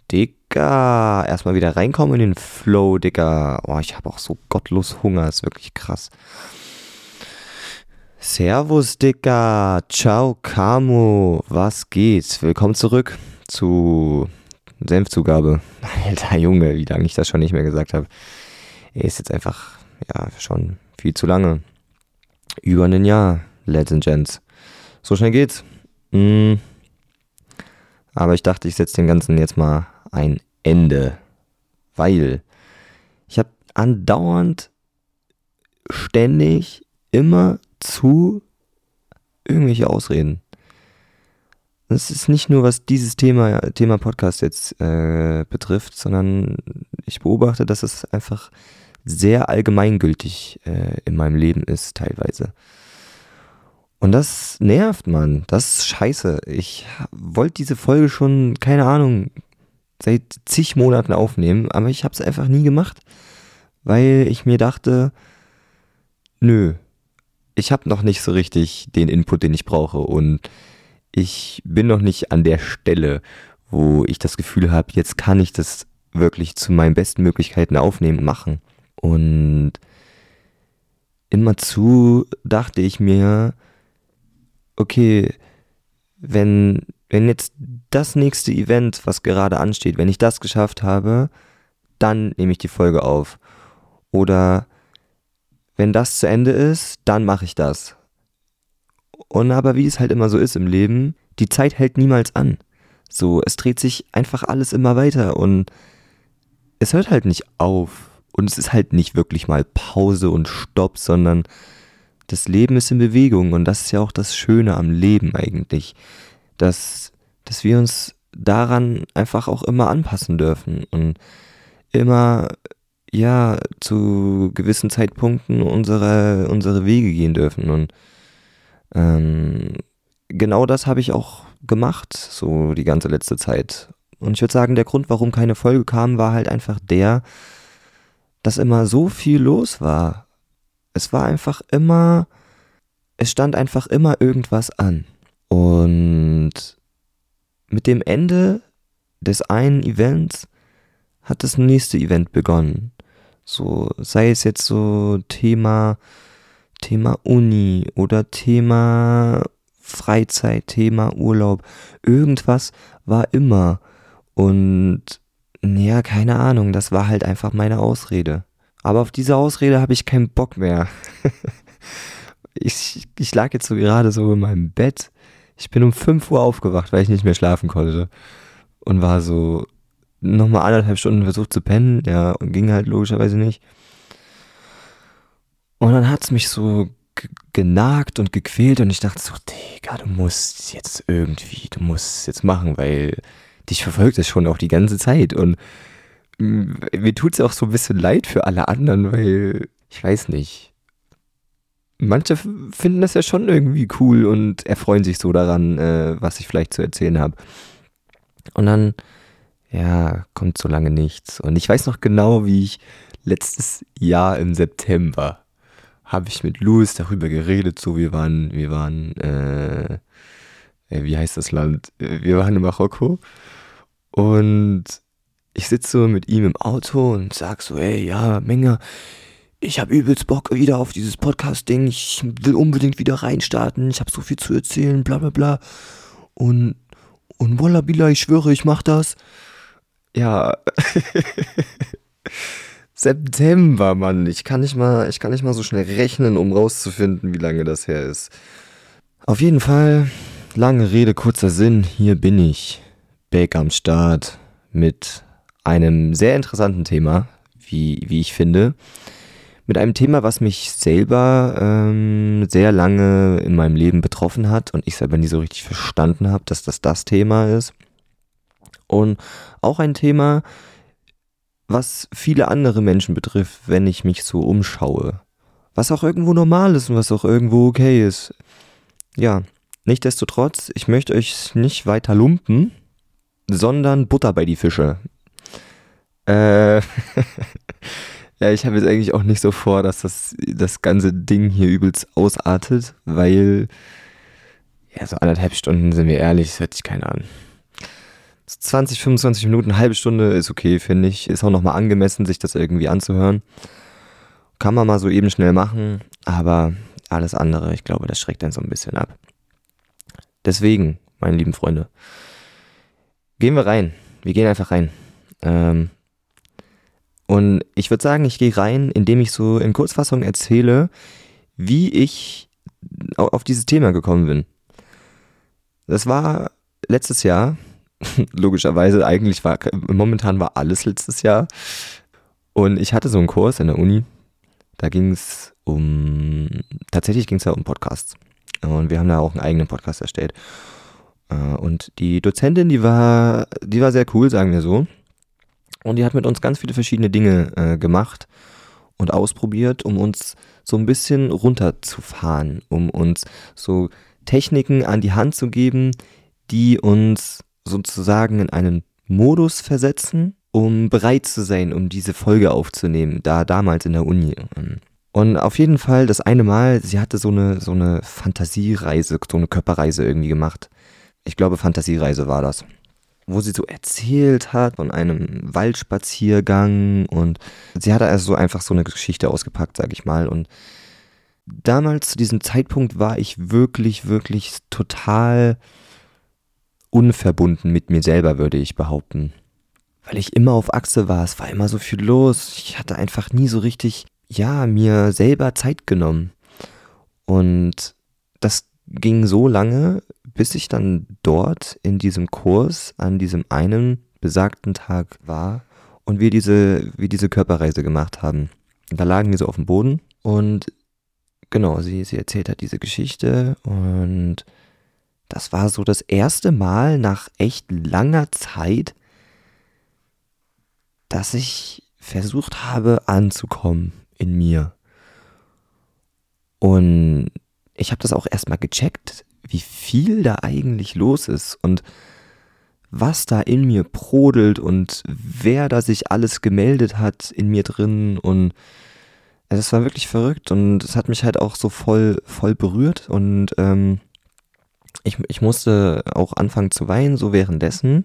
Digga, erstmal wieder reinkommen in den Flow, Digga. Oh, ich habe auch so gottlos Hunger, ist wirklich krass. Servus, Digga. Ciao, Camo. Was geht? Willkommen zurück zu Senfzugabe. Alter Junge, wie lange ich das schon nicht mehr gesagt habe. Ist jetzt einfach, ja, schon viel zu lange. Über ein Jahr, Lads and Gents. So schnell geht's. Aber ich dachte, ich setze dem Ganzen jetzt mal ein Ende. Weil ich habe andauernd, ständig, immer zu irgendwelche Ausreden. Das ist nicht nur, was dieses Thema Podcast jetzt betrifft, sondern ich beobachte, dass es einfach sehr allgemeingültig in meinem Leben ist, teilweise. Und das nervt, Mann. Das ist scheiße. Ich wollte diese Folge schon, keine Ahnung, seit zig Monaten aufnehmen, aber ich habe es einfach nie gemacht, weil ich mir dachte, nö, ich habe noch nicht so richtig den Input, den ich brauche, und ich bin noch nicht an der Stelle, wo ich das Gefühl habe, jetzt kann ich das wirklich zu meinen besten Möglichkeiten aufnehmen und machen. Und immerzu dachte ich mir, okay, wenn jetzt das nächste Event, was gerade ansteht, wenn ich das geschafft habe, dann nehme ich die Folge auf. Oder wenn das zu Ende ist, dann mache ich das. Und aber wie es halt immer so ist im Leben, die Zeit hält niemals an. So, es dreht sich einfach alles immer weiter und es hört halt nicht auf. Und es ist halt nicht wirklich mal Pause und Stopp, sondern das Leben ist in Bewegung, und das ist ja auch das Schöne am Leben eigentlich, dass wir uns daran einfach auch immer anpassen dürfen und immer, ja, zu gewissen Zeitpunkten unsere Wege gehen dürfen. Und genau das habe ich auch gemacht, so die ganze letzte Zeit. Und ich würde sagen, der Grund, warum keine Folge kam, war halt einfach der, dass immer so viel los war. Es stand einfach immer irgendwas an. Und mit dem Ende des einen Events hat das nächste Event begonnen. So, sei es jetzt so Thema Uni oder Thema Freizeit, Thema Urlaub. Irgendwas war immer. Und ja, keine Ahnung, das war halt einfach meine Ausrede. Aber auf diese Ausrede habe ich keinen Bock mehr. Ich lag jetzt so gerade so in meinem Bett. Ich bin um 5 Uhr aufgewacht, weil ich nicht mehr schlafen konnte. Und war so nochmal 1,5 Stunden versucht zu pennen. Ja, und ging halt logischerweise nicht. Und dann hat es mich so genagt und gequält. Und ich dachte so, Digga, du musst jetzt machen, weil dich verfolgt das schon auch die ganze Zeit. Und mir tut es auch so ein bisschen leid für alle anderen, weil, ich weiß nicht, manche finden das ja schon irgendwie cool und erfreuen sich so daran, was ich vielleicht zu erzählen habe. Und dann, ja, kommt so lange nichts. Und ich weiß noch genau, wie ich letztes Jahr im September habe ich mit Louis darüber geredet, so wie heißt das Land? Wir waren in Marokko und ich sitze so mit ihm im Auto und sag so, ey, ja, Menge, ich habe übelst Bock wieder auf dieses Podcast-Ding, ich will unbedingt wieder reinstarten, ich habe so viel zu erzählen, bla bla bla. Und Wallah Billah, ich schwöre, ich mach das. Ja, September, Mann, ich kann nicht mal so schnell rechnen, um rauszufinden, wie lange das her ist. Auf jeden Fall, lange Rede, kurzer Sinn, hier bin ich, back am Start, mit einem sehr interessanten Thema, wie ich finde. Mit einem Thema, was mich selber sehr lange in meinem Leben betroffen hat und ich selber nie so richtig verstanden habe, dass das Thema ist. Und auch ein Thema, was viele andere Menschen betrifft, wenn ich mich so umschaue. Was auch irgendwo normal ist und was auch irgendwo okay ist. Ja, nichtsdestotrotz, ich möchte euch nicht weiter lumpen, sondern Butter bei die Fische. Ja, ich habe jetzt eigentlich auch nicht so vor, dass das ganze Ding hier übelst ausartet, weil, ja, so 1,5 Stunden, sind wir ehrlich, das hört sich keiner an. 20, 25 Minuten, halbe Stunde ist okay, finde ich. Ist auch nochmal angemessen, sich das irgendwie anzuhören. Kann man mal so eben schnell machen, aber alles andere, ich glaube, das schreckt einen so ein bisschen ab. Deswegen, meine lieben Freunde, gehen wir rein. Wir gehen einfach rein. Und ich würde sagen, ich gehe rein, indem ich so in Kurzfassung erzähle, wie ich auf dieses Thema gekommen bin. Das war letztes Jahr, logischerweise, momentan war alles letztes Jahr. Und ich hatte so einen Kurs in der Uni, da tatsächlich ging es da um Podcasts. Und wir haben da auch einen eigenen Podcast erstellt. Und die Dozentin, die war sehr cool, sagen wir so. Und die hat mit uns ganz viele verschiedene Dinge gemacht und ausprobiert, um uns so ein bisschen runterzufahren, um uns so Techniken an die Hand zu geben, die uns sozusagen in einen Modus versetzen, um bereit zu sein, um diese Folge aufzunehmen, damals in der Uni. Und auf jeden Fall das eine Mal, sie hatte so eine Fantasiereise, so eine Körperreise irgendwie gemacht. Ich glaube, Fantasiereise war das. Wo sie so erzählt hat von einem Waldspaziergang und sie hatte also so einfach so eine Geschichte ausgepackt, sag ich mal. Und damals zu diesem Zeitpunkt war ich wirklich, wirklich total unverbunden mit mir selber, würde ich behaupten. Weil ich immer auf Achse war, es war immer so viel los. Ich hatte einfach nie so richtig, mir selber Zeit genommen. Und das ging so lange, bis ich dann dort in diesem Kurs an diesem einen besagten Tag war und wir diese Körperreise gemacht haben. Da lagen wir so auf dem Boden und genau, sie erzählt hat diese Geschichte und das war so das erste Mal nach echt langer Zeit, dass ich versucht habe anzukommen in mir. Und ich habe das auch erstmal gecheckt, wie viel da eigentlich los ist und was da in mir brodelt und wer da sich alles gemeldet hat in mir drin und es war wirklich verrückt und es hat mich halt auch so voll berührt und ich musste auch anfangen zu weinen, so währenddessen,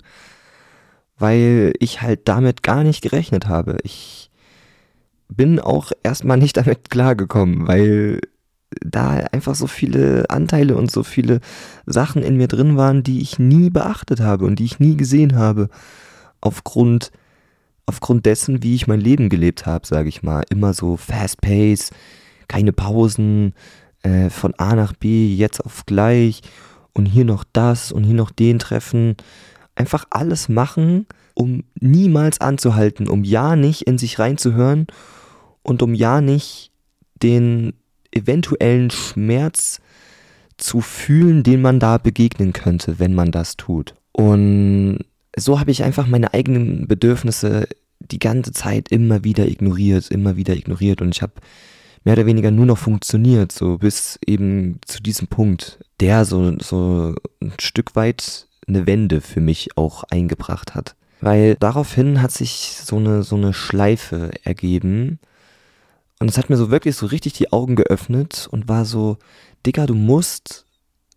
weil ich halt damit gar nicht gerechnet habe. Ich bin auch erstmal nicht damit klargekommen, weil da einfach so viele Anteile und so viele Sachen in mir drin waren, die ich nie beachtet habe und die ich nie gesehen habe. Aufgrund dessen, wie ich mein Leben gelebt habe, sage ich mal. Immer so fast pace, keine Pausen, von A nach B, jetzt auf gleich und hier noch das und hier noch den treffen. Einfach alles machen, um niemals anzuhalten, um ja nicht in sich reinzuhören und um ja nicht den eventuellen Schmerz zu fühlen, den man da begegnen könnte, wenn man das tut. Und so habe ich einfach meine eigenen Bedürfnisse die ganze Zeit immer wieder ignoriert und ich habe mehr oder weniger nur noch funktioniert, so bis eben zu diesem Punkt, der so ein Stück weit eine Wende für mich auch eingebracht hat. Weil daraufhin hat sich so eine Schleife ergeben und es hat mir so wirklich so richtig die Augen geöffnet und war so, Digga, du musst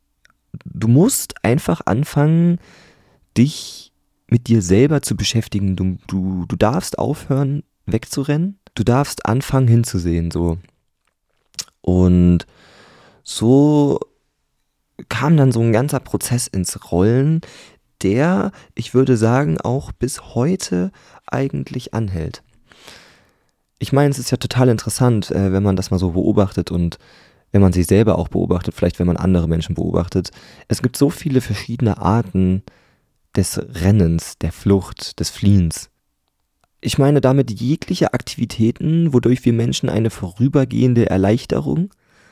einfach anfangen, dich mit dir selber zu beschäftigen. Du darfst aufhören, wegzurennen. Du darfst anfangen, hinzusehen, so. Und so kam dann so ein ganzer Prozess ins Rollen, der, ich würde sagen, auch bis heute eigentlich anhält. Ich meine, es ist ja total interessant, wenn man das mal so beobachtet und wenn man sich selber auch beobachtet, vielleicht wenn man andere Menschen beobachtet. Es gibt so viele verschiedene Arten des Rennens, der Flucht, des Fliehens. Ich meine damit jegliche Aktivitäten, wodurch wir Menschen eine vorübergehende Erleichterung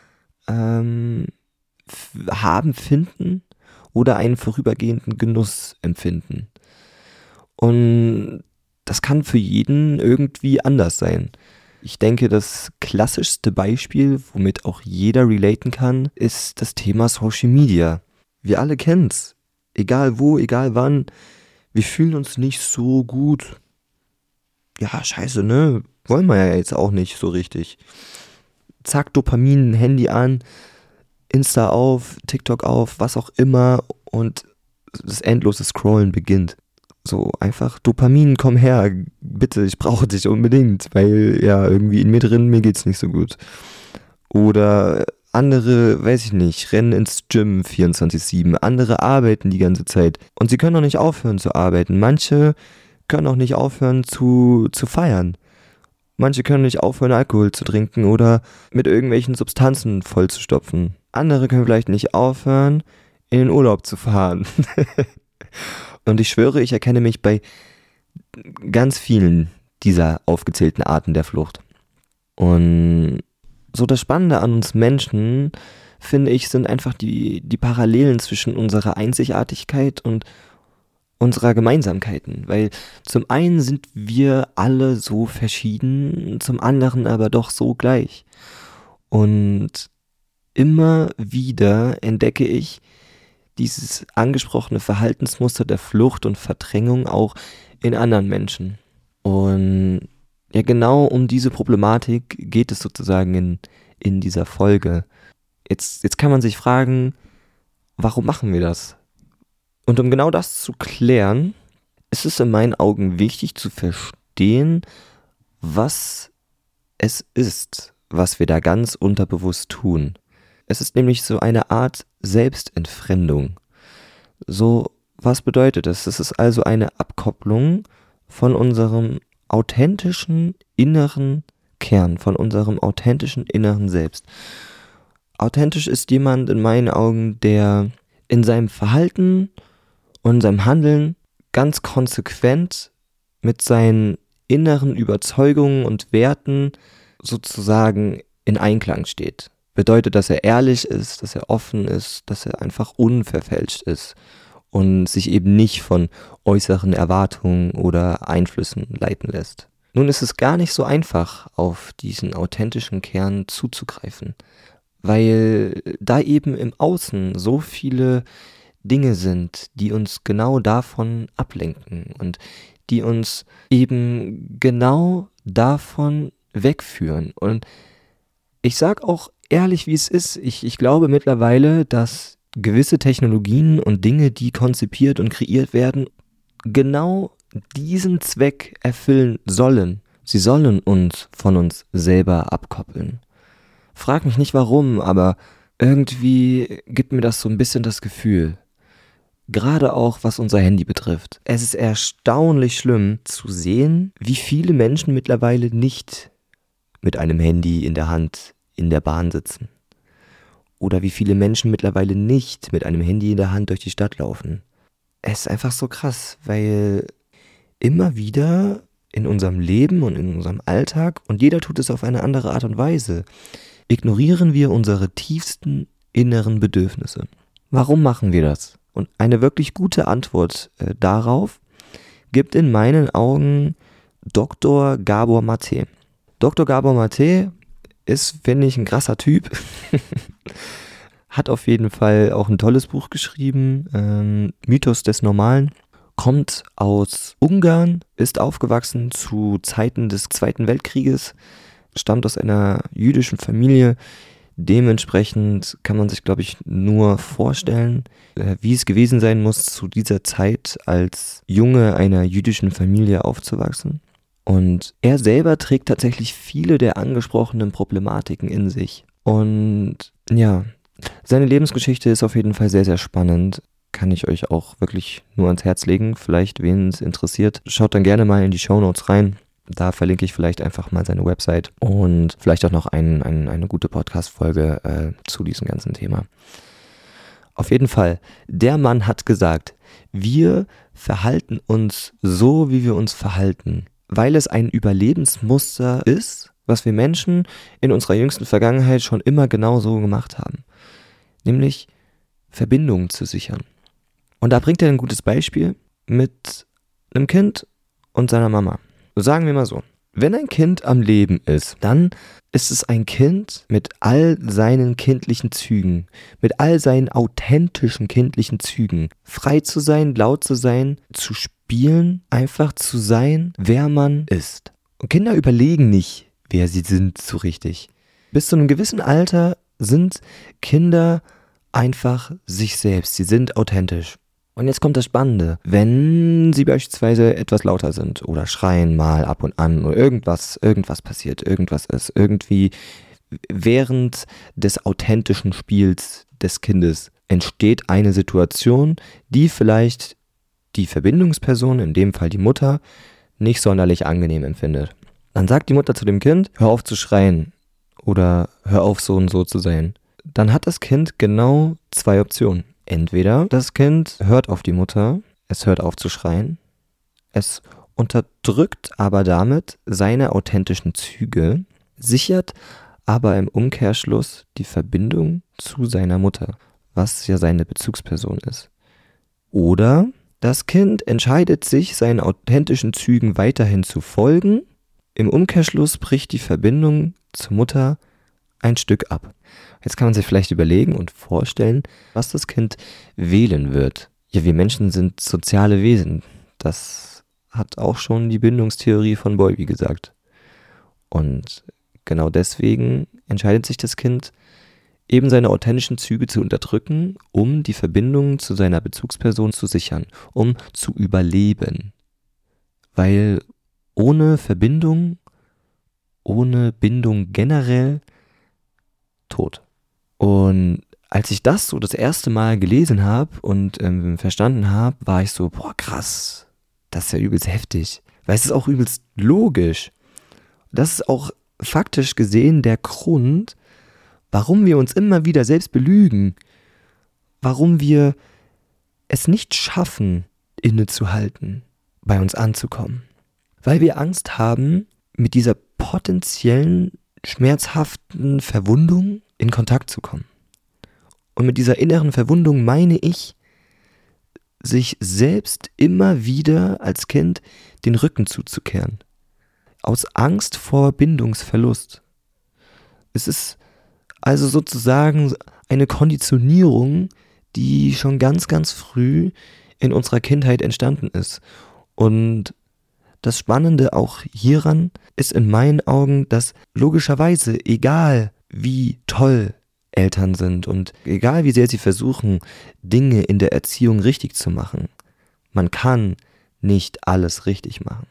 finden oder einen vorübergehenden Genuss empfinden. Und das kann für jeden irgendwie anders sein. Ich denke, das klassischste Beispiel, womit auch jeder relaten kann, ist das Thema Social Media. Wir alle kennen's. Egal wo, egal wann. Wir fühlen uns nicht so gut. Ja, scheiße, ne? Wollen wir ja jetzt auch nicht so richtig. Zack, Dopamin, Handy an, Insta auf, TikTok auf, was auch immer und das endlose Scrollen beginnt. So einfach Dopamin, komm her, bitte, ich brauche dich unbedingt, weil ja irgendwie in mir drin, mir geht's nicht so gut. Oder andere, weiß ich nicht, rennen ins Gym 24/7, andere arbeiten die ganze Zeit und sie können auch nicht aufhören zu arbeiten. Manche können auch nicht aufhören zu feiern. Manche können nicht aufhören, Alkohol zu trinken oder mit irgendwelchen Substanzen vollzustopfen. Andere können vielleicht nicht aufhören, in den Urlaub zu fahren. Und ich schwöre, ich erkenne mich bei ganz vielen dieser aufgezählten Arten der Flucht. Und so das Spannende an uns Menschen, finde ich, sind einfach die Parallelen zwischen unserer Einzigartigkeit und unserer Gemeinsamkeiten. Weil zum einen sind wir alle so verschieden, zum anderen aber doch so gleich. Und immer wieder entdecke ich dieses angesprochene Verhaltensmuster der Flucht und Verdrängung auch in anderen Menschen. Und ja, genau um diese Problematik geht es sozusagen in dieser Folge. Jetzt kann man sich fragen, warum machen wir das? Und um genau das zu klären, ist es in meinen Augen wichtig zu verstehen, was es ist, was wir da ganz unterbewusst tun. Es ist nämlich so eine Art Selbstentfremdung. So, was bedeutet das? Es ist also eine Abkopplung von unserem authentischen inneren Kern, von unserem authentischen inneren Selbst. Authentisch ist jemand in meinen Augen, der in seinem Verhalten und seinem Handeln ganz konsequent mit seinen inneren Überzeugungen und Werten sozusagen in Einklang steht. Bedeutet, dass er ehrlich ist, dass er offen ist, dass er einfach unverfälscht ist und sich eben nicht von äußeren Erwartungen oder Einflüssen leiten lässt. Nun ist es gar nicht so einfach, auf diesen authentischen Kern zuzugreifen, weil da eben im Außen so viele Dinge sind, die uns genau davon ablenken und die uns eben genau davon wegführen. Und ich sag auch ehrlich, wie es ist, ich glaube mittlerweile, dass gewisse Technologien und Dinge, die konzipiert und kreiert werden, genau diesen Zweck erfüllen sollen. Sie sollen uns von uns selber abkoppeln. Frag mich nicht warum, aber irgendwie gibt mir das so ein bisschen das Gefühl. Gerade auch was unser Handy betrifft. Es ist erstaunlich schlimm zu sehen, wie viele Menschen mittlerweile nicht mit einem Handy in der Hand in der Bahn sitzen. Oder wie viele Menschen mittlerweile nicht mit einem Handy in der Hand durch die Stadt laufen. Es ist einfach so krass, weil immer wieder in unserem Leben und in unserem Alltag, und jeder tut es auf eine andere Art und Weise, ignorieren wir unsere tiefsten inneren Bedürfnisse. Warum machen wir das? Und eine wirklich gute Antwort darauf gibt in meinen Augen Dr. Gabor Mate. Dr. Gabor Mate ist, finde ich, ein krasser Typ. Hat auf jeden Fall auch ein tolles Buch geschrieben, Mythos des Normalen. Kommt aus Ungarn, ist aufgewachsen zu Zeiten des Zweiten Weltkrieges, stammt aus einer jüdischen Familie. Dementsprechend kann man sich, glaube ich, nur vorstellen, wie es gewesen sein muss, zu dieser Zeit als Junge einer jüdischen Familie aufzuwachsen. Und er selber trägt tatsächlich viele der angesprochenen Problematiken in sich. Und ja, seine Lebensgeschichte ist auf jeden Fall sehr, sehr spannend. Kann ich euch auch wirklich nur ans Herz legen. Vielleicht, wen es interessiert, schaut dann gerne mal in die Shownotes rein. Da verlinke ich vielleicht einfach mal seine Website und vielleicht auch noch eine gute Podcast-Folge zu diesem ganzen Thema. Auf jeden Fall, der Mann hat gesagt, wir verhalten uns so, wie wir uns verhalten, weil es ein Überlebensmuster ist, was wir Menschen in unserer jüngsten Vergangenheit schon immer genau so gemacht haben. Nämlich Verbindungen zu sichern. Und da bringt er ein gutes Beispiel mit einem Kind und seiner Mama. Sagen wir mal so, wenn ein Kind am Leben ist, dann ist es ein Kind mit all seinen kindlichen Zügen, mit all seinen authentischen kindlichen Zügen. Frei zu sein, laut zu sein, zu spielen, einfach zu sein, wer man ist. Und Kinder überlegen nicht, wer sie sind, so richtig. Bis zu einem gewissen Alter sind Kinder einfach sich selbst, sie sind authentisch. Und jetzt kommt das Spannende. Wenn sie beispielsweise etwas lauter sind oder schreien mal ab und an oder irgendwas passiert, irgendwas ist, irgendwie während des authentischen Spiels des Kindes entsteht eine Situation, die vielleicht die Verbindungsperson, in dem Fall die Mutter, nicht sonderlich angenehm empfindet. Dann sagt die Mutter zu dem Kind, hör auf zu schreien oder hör auf so und so zu sein. Dann hat das Kind genau 2 Optionen. Entweder das Kind hört auf die Mutter, es hört auf zu schreien, es unterdrückt aber damit seine authentischen Züge, sichert aber im Umkehrschluss die Verbindung zu seiner Mutter, was ja seine Bezugsperson ist. Oder das Kind entscheidet sich, seinen authentischen Zügen weiterhin zu folgen, im Umkehrschluss bricht die Verbindung zur Mutter ein Stück ab. Jetzt kann man sich vielleicht überlegen und vorstellen, was das Kind wählen wird. Ja, wir Menschen sind soziale Wesen. Das hat auch schon die Bindungstheorie von Bowlby gesagt. Und genau deswegen entscheidet sich das Kind, eben seine authentischen Züge zu unterdrücken, um die Verbindung zu seiner Bezugsperson zu sichern, um zu überleben. Weil ohne Verbindung, ohne Bindung generell, tot. Und als ich das so das erste Mal gelesen habe und verstanden habe, war ich so, boah krass, das ist ja übelst heftig. Weil es ist auch übelst logisch. Das ist auch faktisch gesehen der Grund, warum wir uns immer wieder selbst belügen. Warum wir es nicht schaffen, innezuhalten, bei uns anzukommen. Weil wir Angst haben, mit dieser potenziellen, schmerzhaften Verwundung in Kontakt zu kommen. Und mit dieser inneren Verwundung meine ich, sich selbst immer wieder als Kind den Rücken zuzukehren. Aus Angst vor Bindungsverlust. Es ist also sozusagen eine Konditionierung, die schon ganz, ganz früh in unserer Kindheit entstanden ist. Und das Spannende auch hieran ist in meinen Augen, dass logischerweise, egal wie toll Eltern sind und egal wie sehr sie versuchen, Dinge in der Erziehung richtig zu machen, man kann nicht alles richtig machen.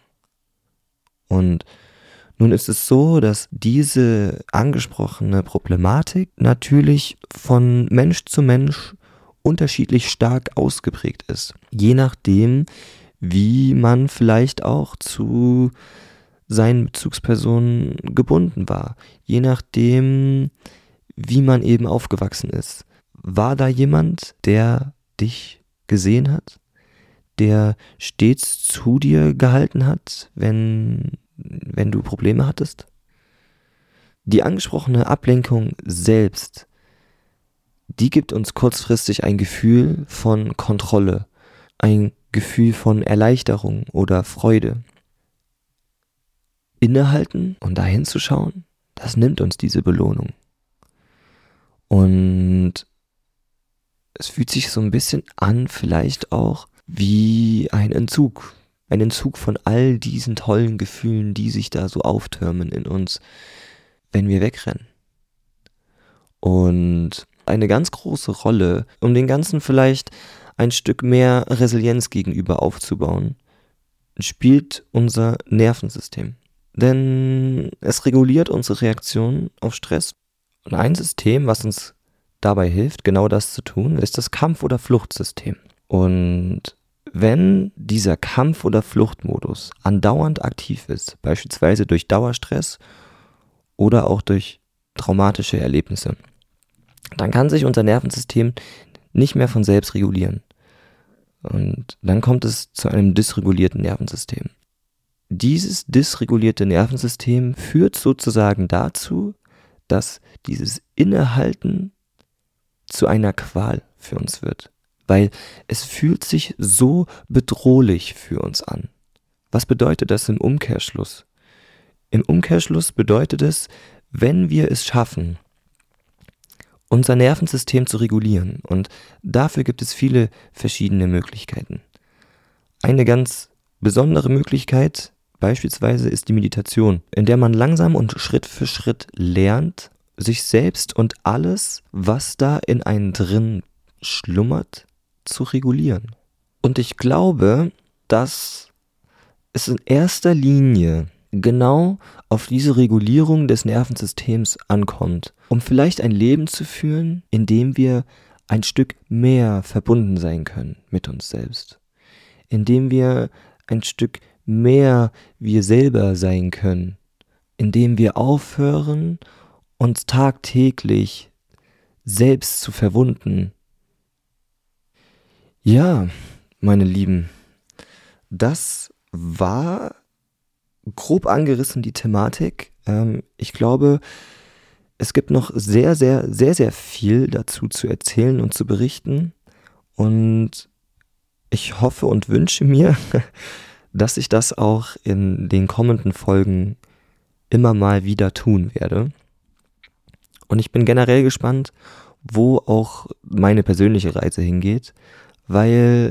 Und nun ist es so, dass diese angesprochene Problematik natürlich von Mensch zu Mensch unterschiedlich stark ausgeprägt ist. Je nachdem, wie man vielleicht auch zu seinen Bezugspersonen gebunden war. Je nachdem, wie man eben aufgewachsen ist. War da jemand, der dich gesehen hat, der stets zu dir gehalten hat, wenn du Probleme hattest? Die angesprochene Ablenkung selbst, die gibt uns kurzfristig ein Gefühl von Kontrolle, ein Gefühl von Erleichterung oder Freude. Innehalten und dahin zu schauen, das nimmt uns diese Belohnung. Und es fühlt sich so ein bisschen an, vielleicht auch wie ein Entzug. Ein Entzug von all diesen tollen Gefühlen, die sich da so auftürmen in uns, wenn wir wegrennen. Und eine ganz große Rolle, um den Ganzen vielleicht ein Stück mehr Resilienz gegenüber aufzubauen, spielt unser Nervensystem. Denn es reguliert unsere Reaktion auf Stress. Und ein System, was uns dabei hilft, genau das zu tun, ist das Kampf- oder Fluchtsystem. Und wenn dieser Kampf- oder Fluchtmodus andauernd aktiv ist, beispielsweise durch Dauerstress oder auch durch traumatische Erlebnisse, dann kann sich unser Nervensystem nicht mehr von selbst regulieren. Und dann kommt es zu einem dysregulierten Nervensystem. Dieses dysregulierte Nervensystem führt sozusagen dazu, dass dieses Innehalten zu einer Qual für uns wird. Weil es fühlt sich so bedrohlich für uns an. Was bedeutet das im Umkehrschluss? Im Umkehrschluss bedeutet es, wenn wir es schaffen, unser Nervensystem zu regulieren, und dafür gibt es viele verschiedene Möglichkeiten. Eine ganz besondere Möglichkeit beispielsweise ist die Meditation, in der man langsam und Schritt für Schritt lernt, sich selbst und alles, was da in einem drin schlummert, zu regulieren. Und ich glaube, dass es in erster Linie genau auf diese Regulierung des Nervensystems ankommt, um vielleicht ein Leben zu führen, in dem wir ein Stück mehr verbunden sein können mit uns selbst, in dem wir ein Stück mehr wir selber sein können, in dem wir aufhören, uns tagtäglich selbst zu verwunden. Ja, meine Lieben, das war grob angerissen die Thematik. Ich glaube, es gibt noch sehr, sehr, sehr, sehr viel dazu zu erzählen und zu berichten. Und ich hoffe und wünsche mir, dass ich das auch in den kommenden Folgen immer mal wieder tun werde. Und ich bin generell gespannt, wo auch meine persönliche Reise hingeht, weil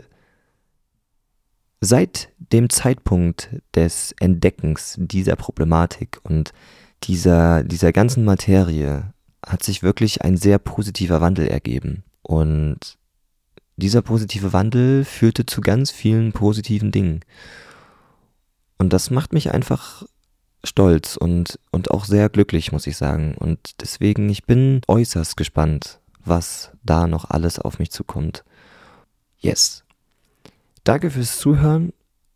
seit dem Zeitpunkt des Entdeckens dieser Problematik und dieser ganzen Materie hat sich wirklich ein sehr positiver Wandel ergeben. Und dieser positive Wandel führte zu ganz vielen positiven Dingen. Und das macht mich einfach stolz und auch sehr glücklich, muss ich sagen. Und deswegen, ich bin äußerst gespannt, was da noch alles auf mich zukommt. Yes. Danke fürs Zuhören.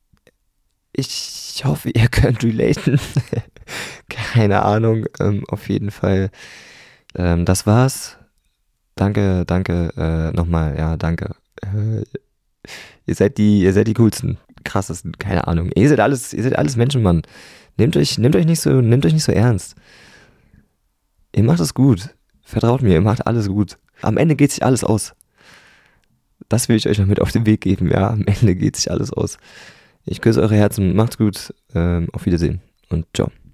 Ich hoffe, ihr könnt relaten. Keine Ahnung. Auf jeden Fall. Das war's. Danke nochmal. Ja, danke. Ihr seid die coolsten, krassesten. Keine Ahnung. Ihr seid alles Menschen, Mann. Nehmt euch nicht so ernst. Ihr macht es gut. Vertraut mir, ihr macht alles gut. Am Ende geht sich alles aus. Das will ich euch noch mit auf den Weg geben, ja. Am Ende geht sich alles aus. Ich küsse eure Herzen. Macht's gut. Auf Wiedersehen und ciao.